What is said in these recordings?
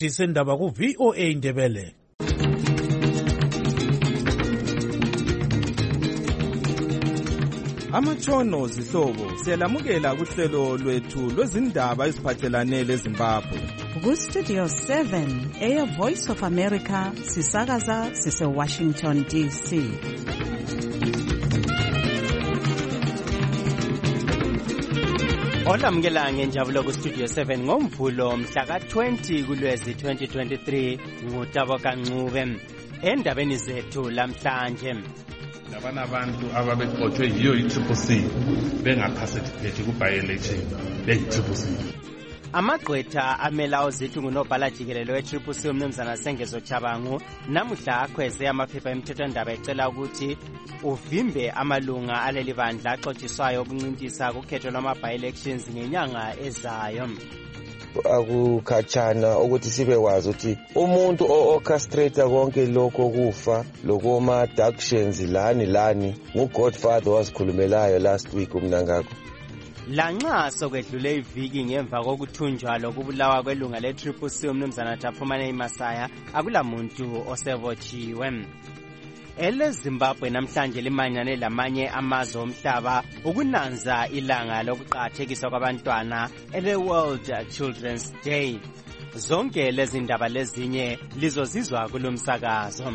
Disendaba ku VOA Indebele. Amatshono zihlobo siyalamukela kuhlelo lwethu lwezindaba eziphathelane leZimbabwe. Ku Studio 7 Air Voice of America sisakaza sise Washington DC. Olamukela ngenjabulo ku Studio 7 ngomvulo mhla ka-20 kuLwezi 2023 nguTabo Kancube. Endabeni zethu lamhlanje, labana abantu ababexothwe yiyo i-CCC bengaparticipate ku-by-election beyi-CCC. amagqwetha amela ozithu ngunobhala jikelelo we-CCC umnumzana Sengezo Chabangu namuhla akhweze amaphepha emthethwandaba ecela ukuthi uvimbe amalunga aleli bandla axotshiswayo ukuncintisana kukhetho lwama-by-elections ngenyanga ezayo. Akukhatshana ukuthi sibekwazi ukuthi umuntu o-orchestrate konke lokho kufa lokoma-abductions lani ngu-Godfather wasikhulumelayo last week umnangako. Lanxa sokwedlule iviki ngemva kokuthunjwa lokubulawa kwelunga le-CCC umnumzana Taphumane Masaya akulamuntu osevotshiwe. EleZimbabwe namhlanje limanyane lamanye amazwe omhlaba ukunanza ilanga lokuqakathekiswa kwabantwana ele-World Children's Day. Zonke lezi ndaba lezinye lizozizwa kulomsakazo.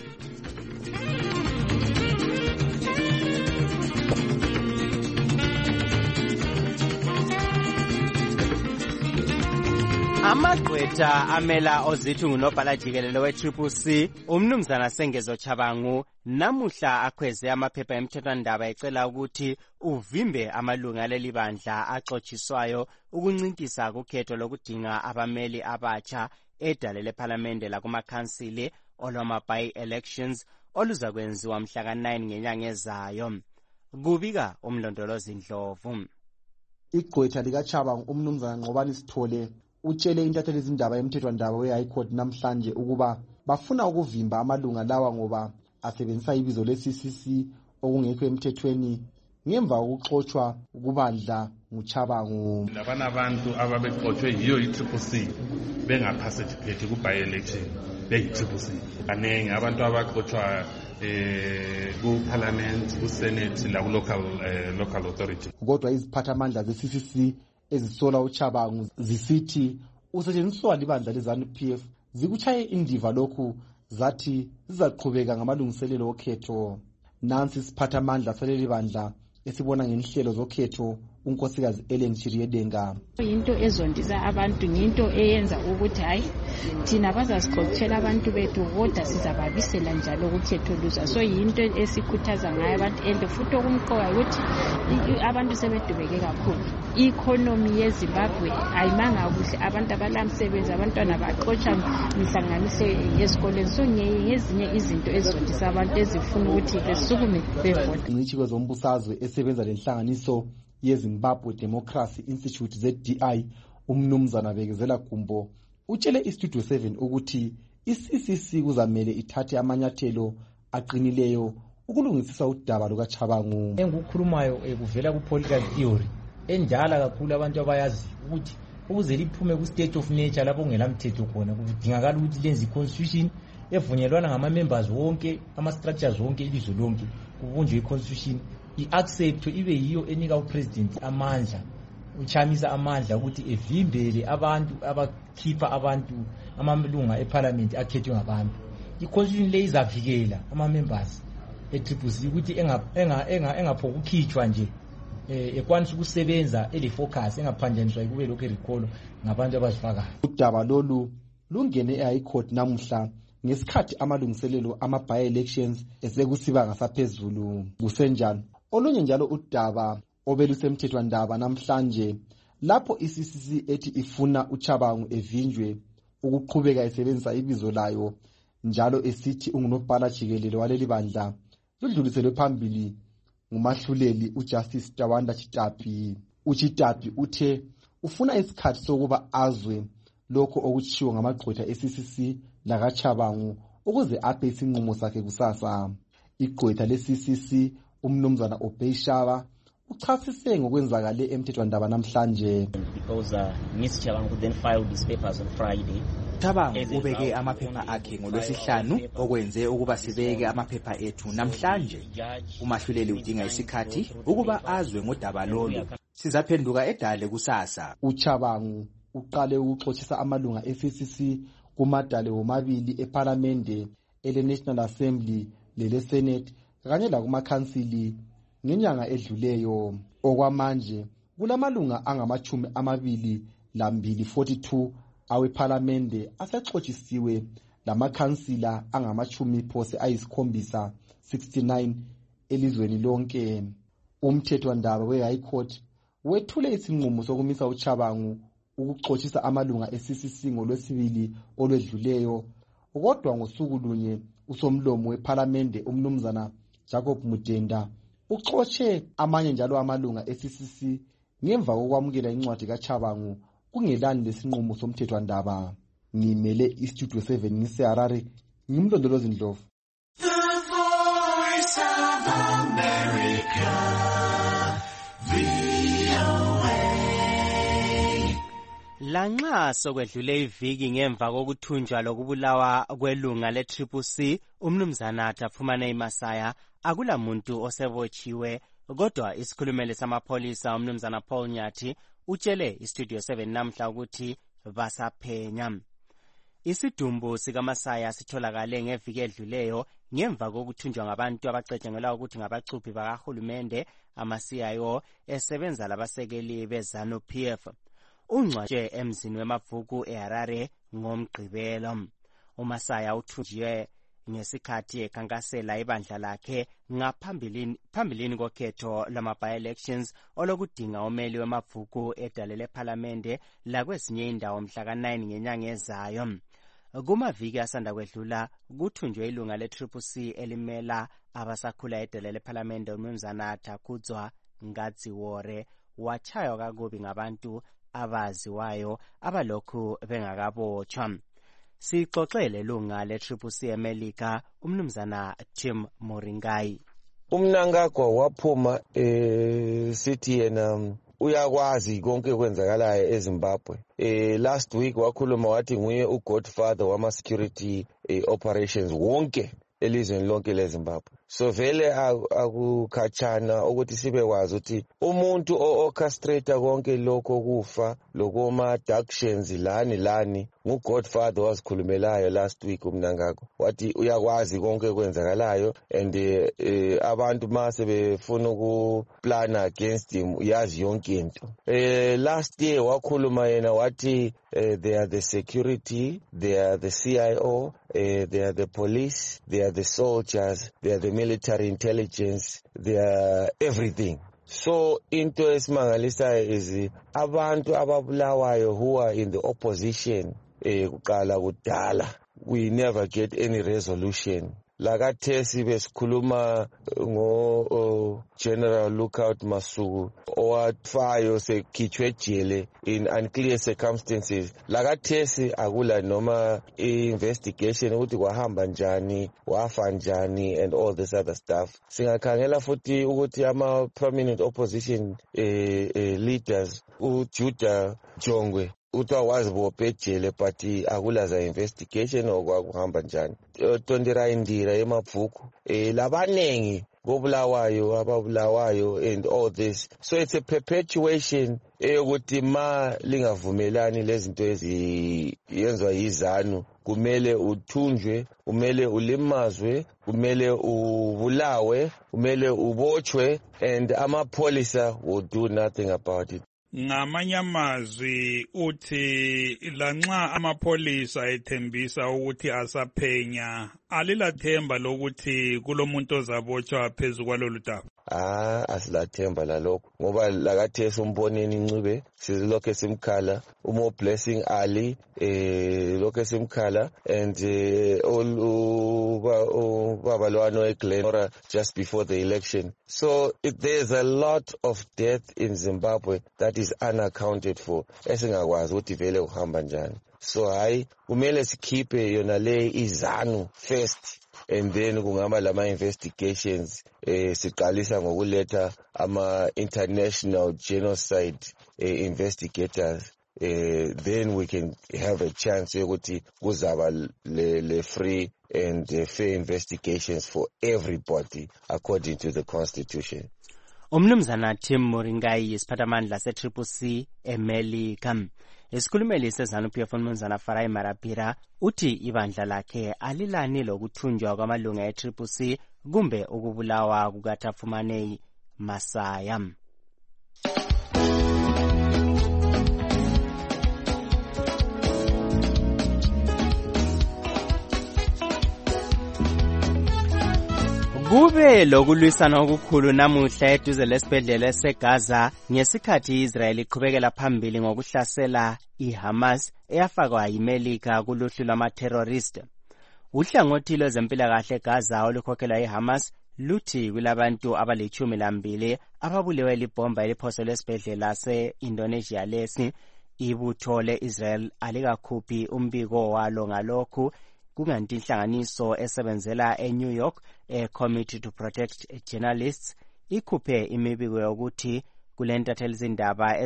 Amagqwetha amela ozithu ngunobhala jikelelo we-CCC umnumzana Sengezo Chabangu namuhla akhweze amaphepha emthethwandaba ecela ukuthi uvimbe amalunga aleli bandla axotshiswayo ukuncintisa kukhetho lokudinga abameli abatsha edale lephalamende lakumakhansili olwama-by-elections oluzakwenziwa mhla ka-9 ngenyanga ezayo. Kubika umlondolozi Ndlovu. Igqwetha likaChabangu umnumzana Nqobani Sithole utshele intatheli izindaba emthethwandaba we-High Court namhlanje ukuba bafuna ukuvimba amalunga lawa ngoba asebenzisa ibizo le-CCC okungekho emthethweni ngemva kokuxotshwa kubandla nguChabangu. Labana abantu ababexothwe yiyo i-CCC bengaparticipate ku-by-election beyi-CCC. Kanengi abantu abaxotshwa ku-parliament, ku-senate laku-local authority. Kodwa iziphathamandla ze-CCC ezisola uChabangu zisithi usetshenziswa libandla leZANU-PF zikutshaye indiva lokhu zathi zizaqhubeka ngamalungiselelo okhetho. Nansi isiphathamandla saleli bandla esibona ngenhlelo zokhetho unkosikazi Ellen Chiriedenga. Into ezondisa abantu into eyenza ukuthi hayi thina bazasiqoqela abantu bethu kodwa sizababisela njalo ukhetho luza. So into esikhuthaza ngayo abantu and futhi okumqoka ukuthi abantu sebedubeke kakhulu. I-economy yeZimbabwe ayimanga kuhle, abantu abalamsebenzi, abantwana baxotsha mihlanganiso ezikoleni. So ngezinye izinto ezondisa abantu ezifuna ukuthi besukume bevota. Ingcitshi kwezombusazwe esebenza lenhlanganiso yeZimbabwe Democracy Institute ZDI umnumzana Bekezela Gumbo utshele iStudio 7 ukuthi i-CCC kuzamele ithathe amanyathelo aqinileyo ukulungisisa udaba lukaChabangu. Engukhulumayo kuvela ku-political theory endala kakhulu abantu abayazi ukuthi ukuze liphume ku-state of nature lapho kungelamthetho khona kudingakala ukuthi lenze i-constitution evunyelwana ngama-members wonke, ama-structures wonke ilizwe lonke, kubunjwe i-constitution i-accept ibe yiyo enika upresident amandla, uchamisa amandla ukuthi evimbele abantu abakhipha abantu amalunga eparliament akhethwe ngabantu. I-constitution le izavikela ama-members e-CCC ukuthi engaphokukhitshwa nje ekwanisa ukusebenza ele-focus engaphanjaniswa kube lokhu erikolo ngabantu abazifakayo. Udaba lolu lungene e-High Court namuhla ngesikhathi amalungiselelo ama-by-elections esekusiba ngasaphezulu. Kusenjalo olunye njalo udaba obelusemthethwandaba namhlanje lapho i-CCC ethi ifuna uChabangu evinjwe ukuqhubeka esebenzisa ibizo layo njalo esithi ungunobhala jikelelo waleli bandla ludluliselwe phambili ngumahluleli uJustice Tawanda Chitapi. UChitapi uthe ufuna isikhathi sokuba azwe lokho okutshiwo ngamagqwetha e-CCC lakaChabangu ukuze aphe isinqumo sakhe kusasa. Igqwetha le-CCC umnumzana Obeyshaba uchasise ngokwenzakale emthethwandaba namhlanje. Because Ms. Chabangu then filed these papers on Friday. Chabangu ubeke amaphepha akhe ngoLwesihlanu okwenze ukuba sibeke amaphepha ethu namhlanje. Umahluleli udinga isikhathi ukuba azwe ngodaba lolu. Sizaphenduka edale kusasa. uChabangu uqale ukuxoxisa amalunga eCCC kumadale womabili eParliamente ele-National Assembly lele-Senate kanye lakumakhansili ngenyanga edluleyo. Okwamanje kulamalunga angama-22 42 aweParliamente asexoxisiwe lamakhansila angama-7 69 elizweni lonke. Umthethwandaba we-High Court wethule isinqumo sokumisa uChabangu ukuxoxisa amalunga eCCC ngoLwesibili olwedluleyo, kodwa ngosuku lunye usomlomo weParliamente umnumzana Jacob Mudenda uxoxe amanye njalo amalunga eCCC ngemva kokwamukela incwadi kaChabangu kungelani lesinqumo somthethwandaba. Ngimele iStudio 7 ngiseHarare, ngimlondolozi Ndlovu. Lanxa sokwedlule iviki ngemva kokuthunjwa lokubulawa kwelunga le-CCC umnumzana Dafumane Masaya akulamuntu osebotshiwe, kodwa isikhulumeli samapholisa umnumzana Paul Nyathi utshele iStudio 7 namhla ukuthi basaphenya. Isidumbu sikaMasaya sitholakale ngeviki edluleyo ngemva kokuthunjwa ngabantu abacetshengelwa ukuthi ngabacuphi bakahulumende ama-CIO esebenza labasekeli beZANU-PF. Ungcwatshwe emzini wemavuku eHarare ngomgqibelo. uMasaya uthunjiwe ngesikhathi ekhankasela ibandla lakhe ngaphambilini kokhetho lwama-by-elections olokudinga umeli wemavuku edale leParliamente lakwezinye indawo mhla ka-9 ngenyanga ezayo. Kumaviki asanda kwedlula kuthunjwe ilunga le-CCC elimela abasakhula edale leParliamente umnumzana Takudzwa Ngadziwore watshaywa kakubi ngabantu abaziwayo abalokhu bengakabotshwa. Sixoxele lunga le-CCC eMelika umnumzana Tim Moringai. Umnangagwa waphuma sithi yena uyakwazi konke kwenzakalayo eZimbabwe. Last week wakhuluma wathi nguye ugodfather wama-security operations wonke elizweni lonke leZimbabwe. So vele akukhatshana ukuthi sibekwazi ukuthi umuntu o-orchestrata konke lokho kufa lokoma-abductions lani ngugodfather wazikhulumelayo last week umnangagwa wathi uyakwazi konke kwenzakalayo and abantu mase befuna ukuplana against him uyazi yonke into. Last year wakhuluma yena wathi they are the security, they are the CIO, they are the police, they are the soldiers, they are the military intelligence, they are everything. So into esimangalisayo is abantu ababulawayo who are in the opposition kuqala kudala we never get any resolution. Lakathesi besikhuluma ngo General Lookout Masuku owafayo sekhitshwe ejele in unclear circumstances. Lakathesi akula noma investigation ukuthi kwahamba njani, wafa njani and all this other stuff. Singakhangela futhi ukuthi ama prominent opposition leaders uJudah Jongwe uthawazi bopejele but akulaza investigation okwakuhamba njani. Tondera indira emabhuku labanengi ababulawayo and all this. So it's a perpetuation yokuthi ma lingavumelani lezinto eziyenzwa yiZANU kumele uthunjwe, kumele ulimazwe, kumele ubulawe, kumele ubotshwe and amapholisa will do nothing about it. Ngamanye amazwi uthi lanxa amapholisa ethembisa ukuthi asaphenya alilathemba lokuthi kulomuntu ozabotshwa phezulu kwalolu daba. Asilathemba lalokho ngoba lakathesi umboneni Ncube sizilokho simkhala uMo Blessing Ali lokho simkhala and babalwano eGlenora just before the election. So there's a lot of death in Zimbabwe that is unaccounted for esingakwazi ukuthi vele uhamba njani. so hayi kumele sikhiphe yona le izanu first and then kungaba lama investigations siqalisa ngokuletha ama international genocide investigators then we can have a chance yokuthi kuzaba le free and fair investigations for everybody according to the constitution. Umnumzana Tim Moringai isiphathamandla se-CCC eMelika. Isikhulumeli seZANU-PF umnumzana Farai Marapira uthi ibandla lakhe alilani lokuthunjwa kwamalunga e-CCC kumbe ukubulawa kukaTafumanei Masaya. Kube lokulwisana okukhulu namuhla eduze lesibhedlela seGaza ngesikhathi Israel iqhubekela phambili ngokuhlasela iHamas eyafakwa yiMelika kuluhlu lwama-terrorist. Uhlangothi lwezempilakahle eGaza olukhokhelwa iHamas luthi kulabantu abali-12 ababulewe libhomba eliphoselwe esibhedlela se-Indonesia lesi. Ibutho le-Israel alikakhuphi umbiko walo ngalokhu, kunganti inhlanganiso esebenzela eNew York Committee to Protect Journalists ikhuphe imibiko yokuthi kulentatheli izindaba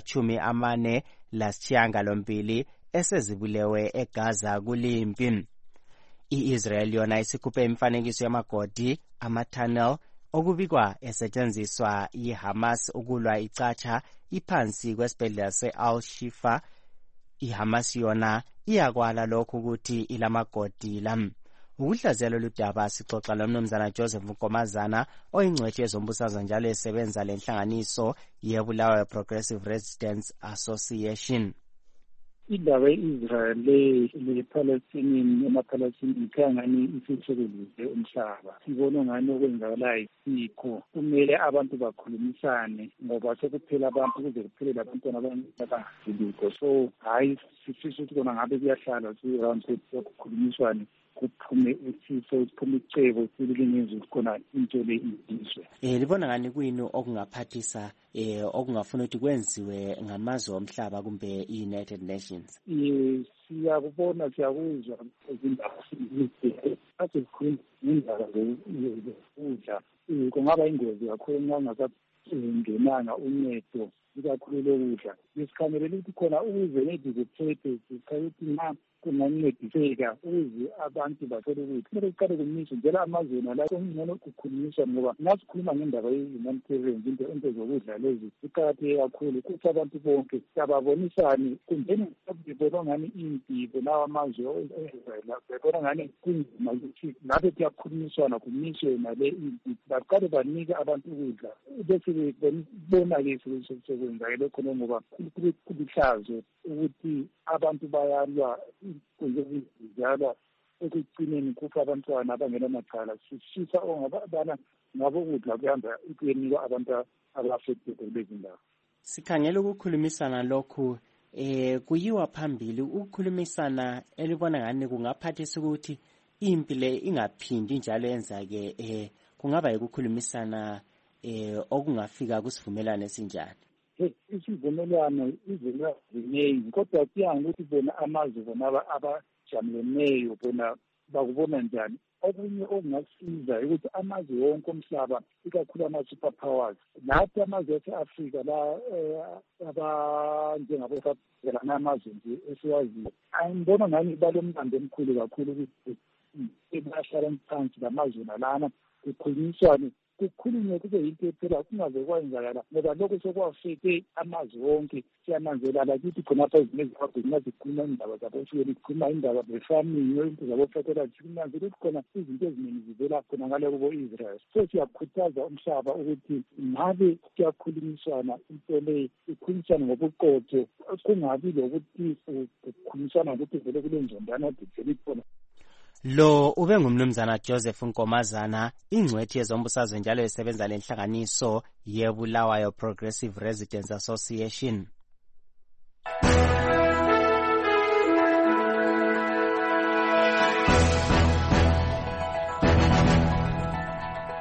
ezingama-48 esezibulewe eGaza kulimpi. I-Israel yona isikhuphe imifanekiso yamagodi ama-tunnel okubikwa esetshenziswa yiHamas ukulwa icatsha iphansi kwesibhedlela se-Al-Shifa. iHamas yona iyakwala lokhu ukuthi ilamagodi lam. Ukuhlaziyalo ludaba sixoxa lomnumzana Joseph Nkomazana oyingcwethi yezombusazwe njalo esebenza lenhlanganiso yeBulawayo Progressive Residents Association. Indaba ye-Israel le-Palestinian ama-Palestinian khangani isithelelile umhlaba. Sibona ngani okwenzakalayo isikho. Kumele abantu bakhulumisane ngoba sekuphela abantu kuze kuphelele abantwana abangazilikho. So hayi sifisa ukuthi kona ngabe kuyahlala si-round table kukhulumiswane kuphume isifo kuphume icebo silingenza khona into le izwe. Libona ngani kuyini okungaphathisa okungafuna ukuthi kwenziwe ngamazwe omhlaba kumbe i-United Nations? Siyakubona siyakuzwa izindaba asikhuluma indaba zokudla kungaba ingozi kakhulu ngangasasengenanga uncedo ikakhulu lokudla. Isikhangelela ukuthi khona ukuze neziphethe zikhayithi na kungancediseka ukuze abantu bathole ukuthi kumele kuqale kumiswe njalo amazweni la kungcono kukhulunyiswa ngoba ngasikhuluma ngendaba ye-humanitarian into zokudla lezi iqakatheke kakhulu ukuthi abantu bonke sababonisane kumbeni bebona ngani impilo lawa amazwe bebona ngani kunzima ukuthi lapho kuyakhulunyiswana kumiswe nale impilo baqale banike abantu ukudla bese bebona-ke sekwenzakele khona ngoba kulihlazo ukuthi abantu bayalwa kuzezizalwa ekugcineni kufa abantwana abangenamacala. Sifisa ongabana ngabo ukudla kuhamba kuyenikwa abantu abafected kulezi ndawo. Sikhangela ukukhulumisana lokhu kuyiwa phambili ukukhulumisana elibona ngani kungaphathisa ukuthi impi le ingaphindi njalo yenzake kungaba ukukhulumisana okungafika kusivumelane esinjani. Isivumelwano izinengi kodwa kuya ngokuthi bona amazwe bona abajamileneyo bona bakubona njani. Okunye okungasiza ukuthi amazwe wonke omhlaba ikakhulu ama-super powers nathi amazwe ase-Afrika la abanjengabosabhela n'amazwe nje esiwaziyo angibona ngani balomlando omkhulu kakhulu ukuthi bahlala phansi lamazwe nalana kukhulunyiswane kukhulunywe kube yinto ephela kungaze kwenzakala ngoba lokho sekwafike amazwe wonke. Siyananzela lakithi khonapha ezinezikhuluma zikhuluma indaba zaboshweli zikhuluma indaba ze-farming into zabofetela sikunanzela ukuthi khona izinto eziningi zivela khona ngale kubo-Israel. So siyakhuthaza umhlaba ukuthi ngabe kuyakhulunyiswana into le ikhulunyiswane ngobuqotho kungabi lokuthi kukhulunyiswana ngokuthi vele kule njondana vele ikhona. Lo ube ngumnumzana Joseph Nkomazana ingcwethi yezombusazwe njalo esebenza lenhlanganiso yeBulawayo Progressive Residents Association.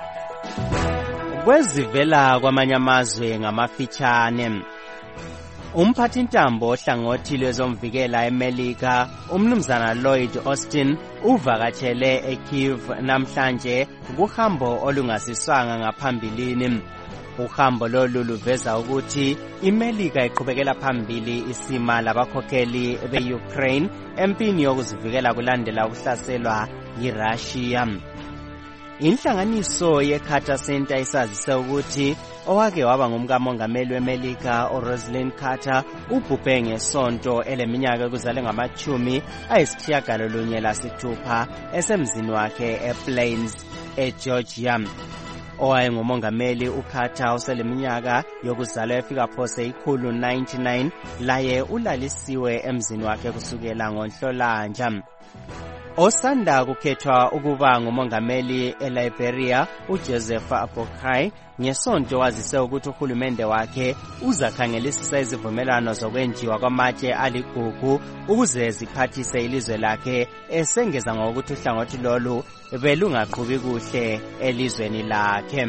Kwezivela kwamanye amazwe ngamafitshane. Umphathintambo ohlangothi lwezomvikela eMelika, umnumzana Lloyd Austin, uvakatshele eKyiv namhlanje kuhambo olungasiswanga ngaphambilini. Uhambo lolu luveza ukuthi iMelika iqhubekela phambili isima labakhokheli be-Ukraine empini yokuzivikela kulandela ukuhlaselwa yiRussia. Inhlanganiso yeCarter Center isazise ukuthi owake waba ngumkamongameli weMelika uRosalind Carter ubhubhe ngesonto eleminyaka ekuzale ngama-96 esemzini wakhe ePlains eGeorgia. Owayengumongameli uCarter useleminyaka yokuzalwa efika phose 199 laye ulalisiwe emzini wakhe kusukela ngoNhlolanja. Osanda kukhethwa ukuba ngumongameli eLiberia uJoseph Boakai ngesonto wazise ukuthi uhulumende wakhe uzakhangelisisa izivumelwano zokwenjiwa kwamatshe aligugu ukuze ziphathise ilizwe lakhe, esengeza ngokuthi uhlangothi lolu belungaqhubi kuhle elizweni lakhe.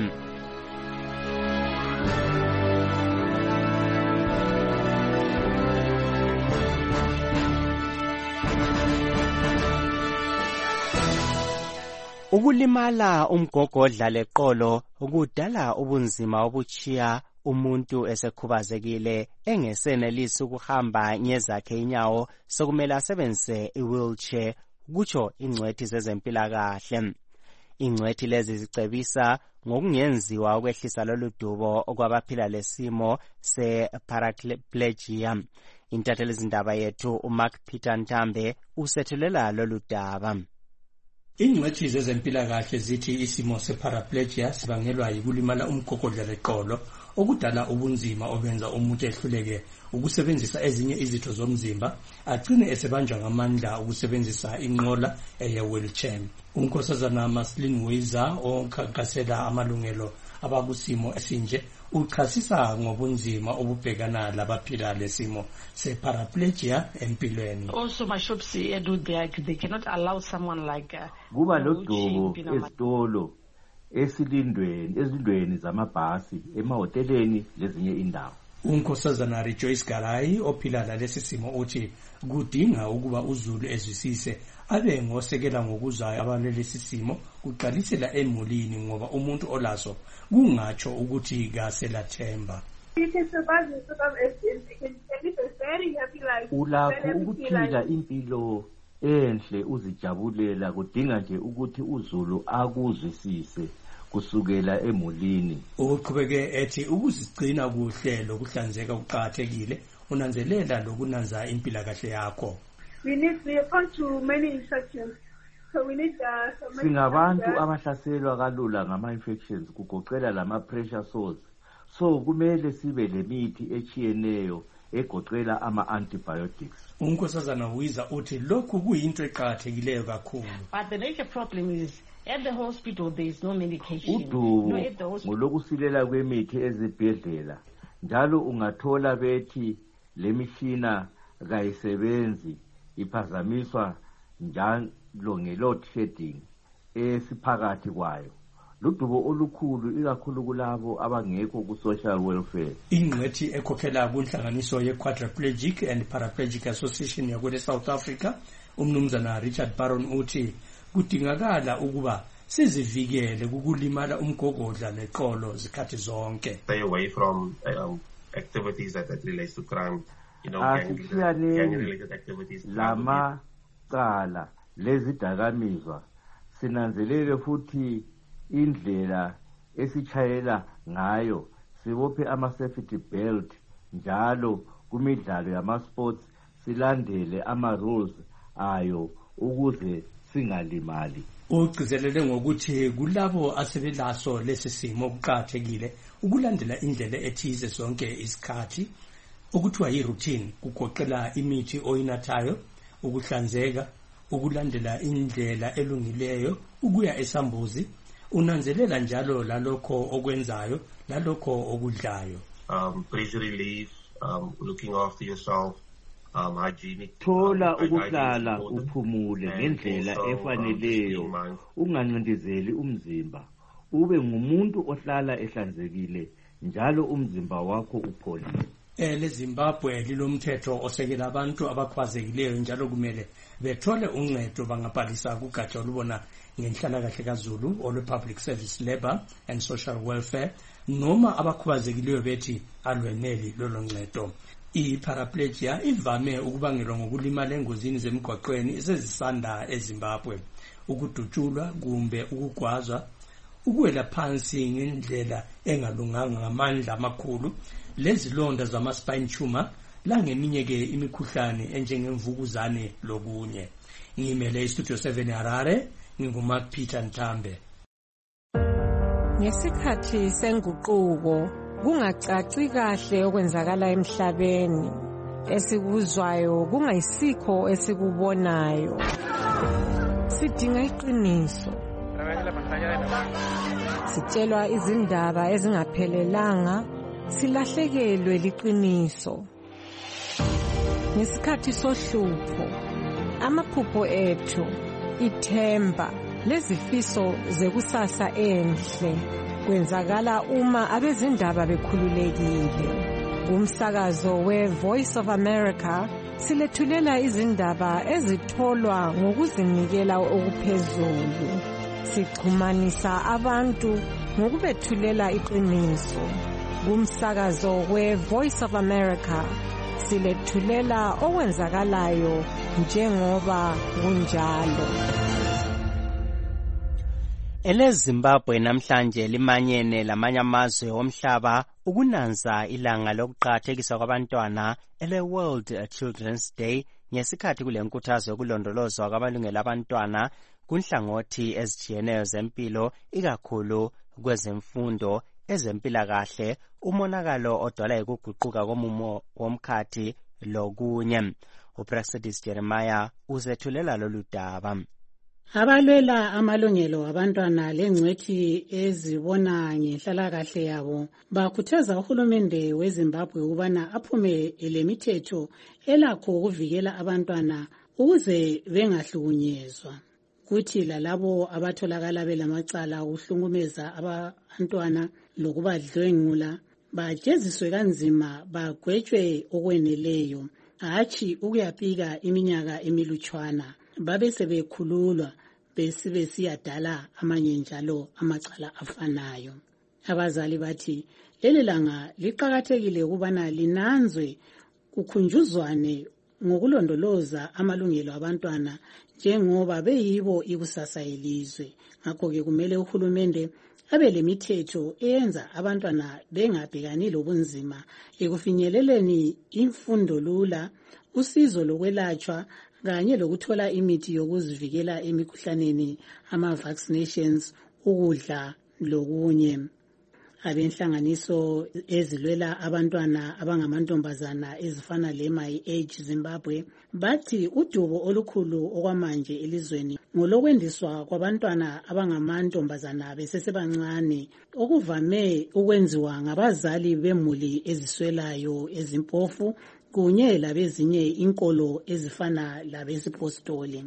Ukulimala umgogodla leqolo kudala ubunzima obuchiya umuntu esekhubazekile engesenelisi ukuhamba ngezakhe inyawo sokumele asebenzise i-wheelchair, kutsho ingcwethi zezempilakahle. Ingcwethi lezi zicebisa ngokungenziwa ukwehlisa lolu dubo okwabaphila lesimo se-paraplegia. Intatheli zindaba yethu uMark Peter Ntambe usethulela lolu daba. Ingcwethi zezempilakahle zithi isimo separaplegia sibangelwa yikulimala umgogodla leqolo okudala ubunzima obenza umuntu ehluleke ukusebenzisa ezinye izitho zomzimba, agcine esebanjwa ngamandla ukusebenzisa inqola eye-wheelchair. Unkosazana Maslin Weiser okhankasela amalungelo abakusimo esinje uchasisa ngobunzima obubhekana labaphila lesimo separaplegia empilweni. Also mashops they cannot allow someone like kuba lodubo ezitolo ezindweni zamabhasi emahoteleni lezinye indawo. Unkosazana Rejoice Garai ophila lalesi simo uthi kudinga ukuba uZulu ezwisise abe ngosekela ngokuzayo abalelesi simo kuqalisela emulini ngoba umuntu olaso kungatsho ukuthi kaselathemba. Ulakho ukuphila impilo enhle uzijabulela, kudinga nje ukuthi uZulu akuzwisise kusukela emulini. Uqhubeke ethi ukuzigcina kuhle lokuhlanzeka kuqhakathekile, unanzelela lokunanza impilakahle yakho. We are to many infections. So we need singabantu abahlaselwa kalula ngama-infections kugoqela lama-pressure sores, so kumele sibe lemithi echiyeneyo egoqela ama-antibiotics. Unkosazana Wiza uthi lokhu kuyinto eqhakathekileyo kakhulu. But the major problem is at the hospital there is no medication. Udubo ngolokusilela kwemithi ezibhedlela, njalo ungathola bethi le mishina kayisebenzi, iphazamiswa njalo nge-load shedding esiphakathi kwayo. Ludubo olukhulu ikakhulu kulabo abangekho ku-social welfare. Ingcwethi ekhokhela kunhlanganiso ye-Quadriplegic and Paraplegic Association yakwele South Africa, umnumzana Richard Baron uthi kudingakala ukuba sizivikele kukulimala umgogodla leqolo zikhathi zonke. Stay away from activities that relates to crime, gang-related activities. Lama cala lezidakamizwa sinanzelele futhi indlela esichayela ngayo, sibophe ama-safety belt njalo kumidlalo yama-sports, silandele ama-rules ayo ukuze singalimali. Ugcizelele ngokuthi kulabo asebelaso lesi simo kuqhakathekile ukulandela indlela ethize zonke isikhathi, okuthiwa yi-routine, kugoqela imithi oyinathayo, ukuhlanzeka, ukulandela indlela elungileyo, ukuya esambuzi, unanzelela njalo lalokho okwenzayo, lalokho okudlayo. Pressure relief, looking after yourself, hygienic. Thola ukuhlala uphumule ngendlela efaneleyo, ungancindezeli umzimba, ube ngumuntu ohlala ehlanzekile njalo umzimba wakho upholile. leZimbabwe lilomthetho osekela abantu abakhubazekileyo njalo kumele bethole uncedo bangabhalisa kugatsha olubona ngenhlalakahle kaZulu olwe-Public Service Labour and Social Welfare noma abakhubazekileyo bethi alweneli lolo ncedo. I-paraplegia ivame ukubangelwa ngokulimala engozini zemigwaqweni ezisanda eZimbabwe, ukudutshulwa kumbe ukugwazwa, ukuwela phansi ngendlela engalunganga ngamandla amakhulu, lezilonda zama-spine tumor langeminye-ke imikhuhlane enjengemvukuzane lokunye. Ngimele iStudio 7 Harare, nginguma-Peter Ntambe. Ngesikhathi senguquko kungacaci kahle okwenzakala emhlabeni, esikuzwayo kungayisikho esikubonayo. Sidinga iqiniso. Sitshelwa izindaba ezingaphelelanga, silahlekelwe liqiniso. Ngesikhathi sohlupho, amaphupho ethu, ithemba lezifiso zekusasa enhle kwenzakala uma abezindaba bekhululekile. Umsakazo we-Voice of America silethulela izindaba ezitholwa ngokuzinikela okuphezulu. Sixhumanisa abantu ngokubethulela iqiniso. Umsakazo we-Voice of America silethulela okwenzakalayo njengoba kunjalo. EleZimbabwe namhlanje limanyene lamanye amazwe omhlaba ukunanza ilanga lokuqakathekisa kwabantwana ele-World Children's Day ngesikhathi kulenkuthazo yokulondolozwa kwamalungelo abantwana kunhlangothi ezitshiyeneyo zempilo, ikakhulu kwezemfundo, ezempilakahle, umonakalo odalwa yikuguquka komumo womkhathi lokunye. uPraxedis Jeremiah uzethulela lolu daba. Abalwela amalungelo abantwana lengcwethi ezibona ngenhlalakahle yabo bakhuthaza uhulumende weZimbabwe ukubana aphume lemithetho elakho ukuvikela abantwana ukuze bengahlukunyezwa. Kuthi lalabo abatholakala belamacala okuhlungumeza abantwana lokubadlwengula bajeziswe kanzima, bagwetshwe okweneleyo, hatshi ukuyapika iminyaka emilutshwana. Babe sebekhululwa besiyadala amanye njalo amacala afanayo. Abazali bathi leli langa liqakathekile ukubana linanzwe kukhunjuzwane ngokulondoloza amalungelo abantwana njengoba beyibo ikusasa yelizwe. Ngakho-ke kumele uhulumende abe lemithetho eyenza abantwana bengabhekani lobunzima ekufinyeleleni imfundo lula, usizo lokwelatshwa kanye lokuthola imithi yokuzivikela emikhuhlaneni, ama-vaccinations, ukudla lokunye. Abenhlanganiso ezilwela abantwana abangamantombazana ezifana le-My Age Zimbabwe bathi udubo olukhulu okwamanje elizweni ngolokwendiswa kwabantwana abangamantombazana besesebancane, okuvame ukwenziwa ngabazali bemuli eziswelayo ezimpofu kunye labezinye inkolo ezifana labesipostoli.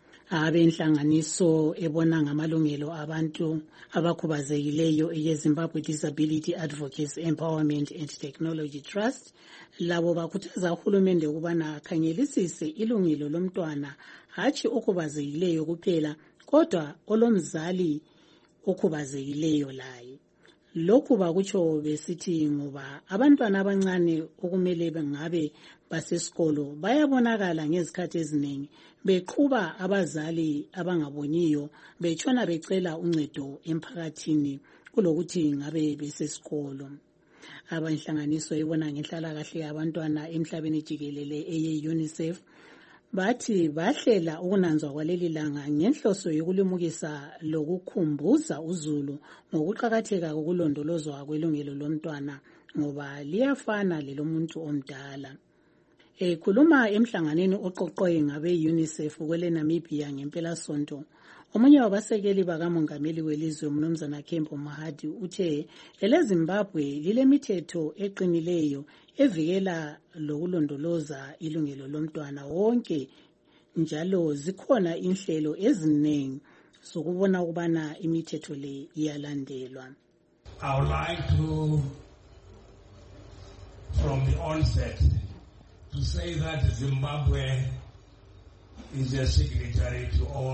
Abenhlanganiso ebona ngamalungelo abantu abakhubazekileyo ye-Zimbabwe Disability Advocates Empowerment and Technology Trust labo bakhuthaza uhulumende ukubana akhangelisise ilungelo lomntwana, hatshi okhubazekileyo kuphela kodwa olomzali okhubazekileyo laye. Lokhu bakutsho besithi ngoba abantwana abancane okumele bengabe basesikolo bayabonakala ngezikhathi eziningi beqhuba abazali abangaboniyo, betshona becela uncedo emphakathini kulokuthi ngabe besesikolo. Abanhlanganiso ebona ngenhlalakahle yabantwana emhlabeni jikelele eye-UNICEF bathi bahlela ukunanzwa kwaleli langa ngenhloso yokulimukisa lokukhumbuza uzulu ngokuqakatheka kokulondolozwa kwelungelo lomntwana ngoba liyafana lelomuntu omdala. Ekhuluma emhlanganweni oqoqwe ngabe-UNICEF kwele Namibia ngempelasonto, omunye wabasekeli bakamongameli welizwe uMnumzana Kempo Mahadi uthe eleZimbabwe lilemithetho eqinileyo evikela lokulondoloza ilungelo lomntwana wonke, njalo zikhona inhlelo eziningi zokubona ukubana imithetho le iyalandelwa. I would like to from the onset to say that Zimbabwe is a signatory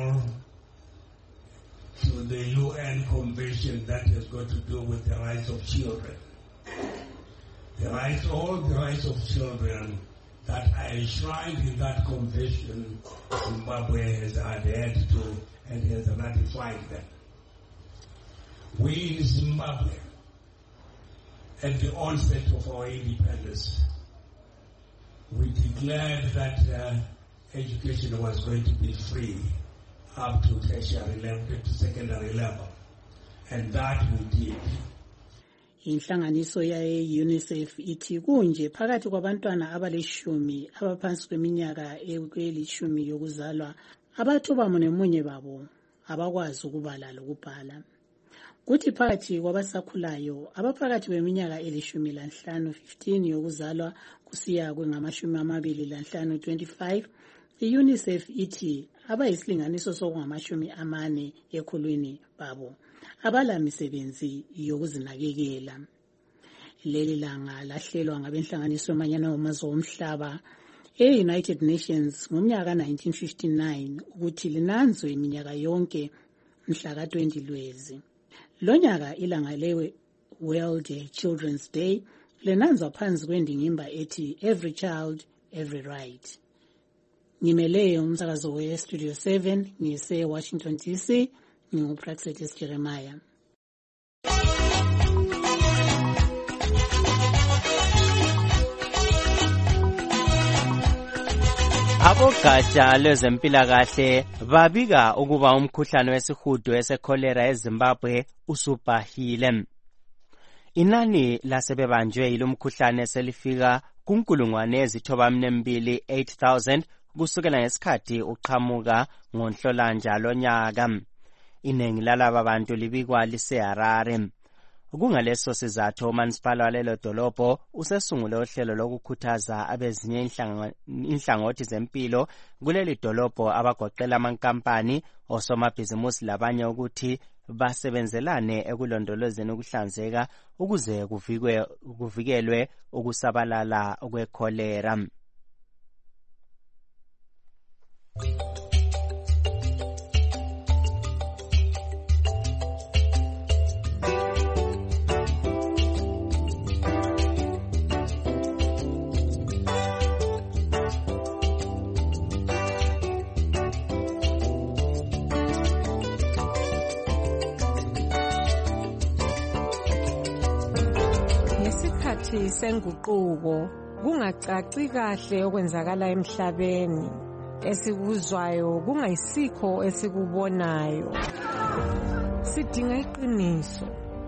to the UN Convention that has got to do with the rights of children. All the rights of children that are enshrined in that convention, Zimbabwe has adhered to and has ratified them. We in Zimbabwe, at the onset of our independence, we declared that education was going to be free up to tertiary level, to secondary level, and that we did. Inhlanganiso yaye UNICEF ithi kunje phakathi kwabantwana abalishumi abaphansi kweminyaka elishumi yokuzalwa abathoba nemunye babo abakwazi ukubala lokubhala. Kuthi phakathi kwabasakhulayo abaphakathi kweminyaka elishumi lanhlanu 15 yokuzalwa kusiya kwengamashumi amabili lanhlanu 25, iUNICEF ithi abayisilinganiso sokungamashumi amane ekhulwini babo abala misebenzi yokuzinakekela. Leli langa lahlelwa ngabenhlanganiso yamanyana wamazwe omhlaba e-United Nations ngomnyaka 1959 ukuthi linanzwe iminyaka yonke mhla ka-20 Lwezi. Lo nyaka ilanga lewe World Children's Day lenanzwa phansi kwendingimba ethi Every Child, Every Right. Ngimeleyo umsakazo we-Studio 7 ngise-Washington DC, nginguPraxetis Jeremiah. Abogatsha lwezempilakahle babika ukuba umkhuhlane wesihudo esekholera eZimbabwe usubhahile. Inani lasebebanjwe yilomkhuhlane selifika kunkulungwane ezithoba-2 8,000 kusukela ngesikhathi uqhamuka ngoNhlolanja lonyaka. Iningi lalaba bantu libikwa liseHarare. Kungaleso sizathu uMansipala walelo dolobho usesungule uhlelo lokukhuthaza abezinye inhlangothi zempilo kuleli dolobho abagoqela amankampani, osomabhizimusi labanye ukuthi basebenzelane ekulondolozeni ukuhlanzeka ukuze kuvikelwe ukusabalala kwekholera. Ngesikhathi senguquko kungacaci kahle okwenzakala emhlabeni, esikuzwayo kungayisikho esikubonayo. Sidinga iqiniso.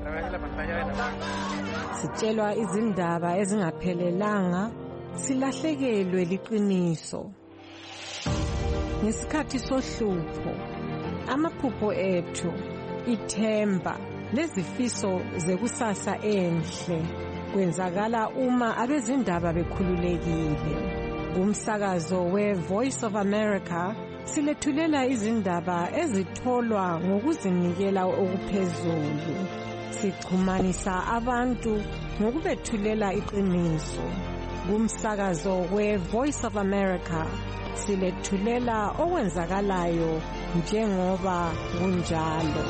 Sitshelwa izindaba ezingaphelelanga, silahlekelwe liqiniso. Ngesikhathi sohlupho, amaphupho ethu, ithemba lezifiso zekusasa enhle kwenzakala uma abezindaba bekhululekile. Kumsakazo we-Voice of America silethulela izindaba ezitholwa ngokuzinikela okuphezulu. Sichumanisa abantu ngokubethulela iqiniso. Kumsakazo we-Voice of America silethulela okwenzakalayo njengoba kunjalo.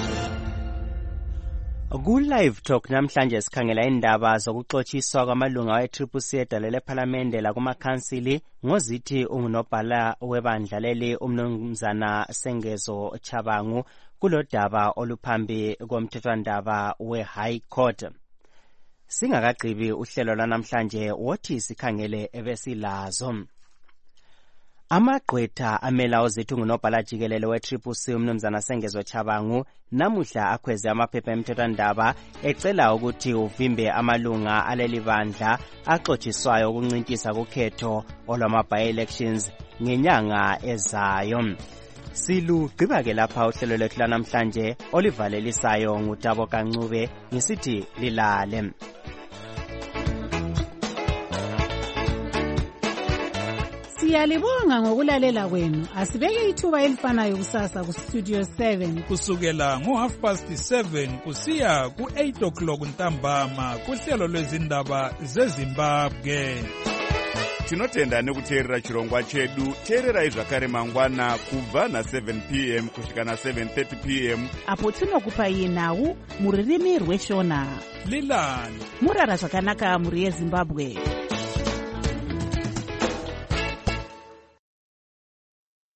Ku-Live Talk namhlanje sikhangela indaba zokuxotshiswa kwamalunga we-CCC edalele ephalamende lakumakhansili ngozithi ungunobhala webandla leli umnumzana Sengezo Chabangu kulodaba oluphambi komthethwandaba we-High Court. Singakagqibi uhlelo lwanamhlanje wothi sikhangele ebesilazo. Amagqwetha amela uzithi ungunobhala jikelele we-CCC umnumzana Sengezo Chabangu namuhla akhweze amaphepha emthethwandaba ecela ukuthi uvimbe amalunga aleli bandla axotshiswayo ukuncintisa kukhetho olwama-by-elections ngenyanga ezayo. Silugqiba-ke lapha uhlelo lwethu lwanamhlanje olivalelisayo nguTabo Kancube ngisithi lilale. Siyalibonga ngokulalela kwenu. Asibeke ithuba elifanayo kusasa kustudio 7 kusukela ngo7:30 kusiya ku8 ntambama kuhlelo lwezindaba zeZimbabwe. Tinotenda nekuteerera chirongwa chedu. Teererai zvakare mangwana kubva na7 p.m. kusvika na7:30 p.m. apo tinokupai nhau muririmi rweshona. Lilani murara zvakanaka muri yeZimbabwe.